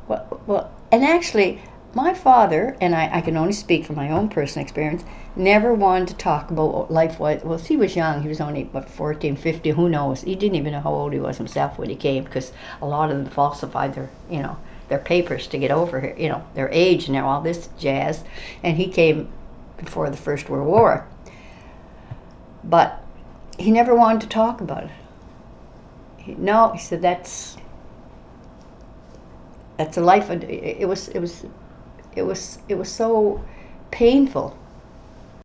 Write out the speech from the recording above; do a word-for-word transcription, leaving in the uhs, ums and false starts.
Well, well, and actually, my father, and I, I can only speak from my own personal experience, never wanted to talk about what life was. Well, he was young. He was only, what, fourteen, fifteen, who knows? He didn't even know how old he was himself when he came, because a lot of them falsified their, you know, their papers to get over here, you know, their age and all this jazz. And he came before the First World War. But he never wanted to talk about it. He, no, he said, that's that's a life. It was it was it was it was so painful